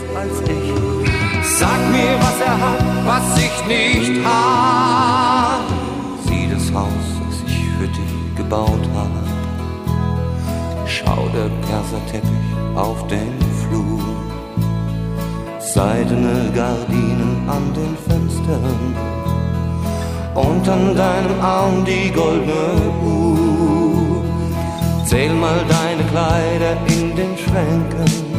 als ich. Sag mir, was er hat, was ich nicht hab. Sieh das Haus, das ich für dich gebaut hab. Schau der Perserteppich auf den Flur. Seidene Gardinen an den Fenstern und an deinem Arm die goldene Uhr. Zähl mal deine Kleider in den Schränken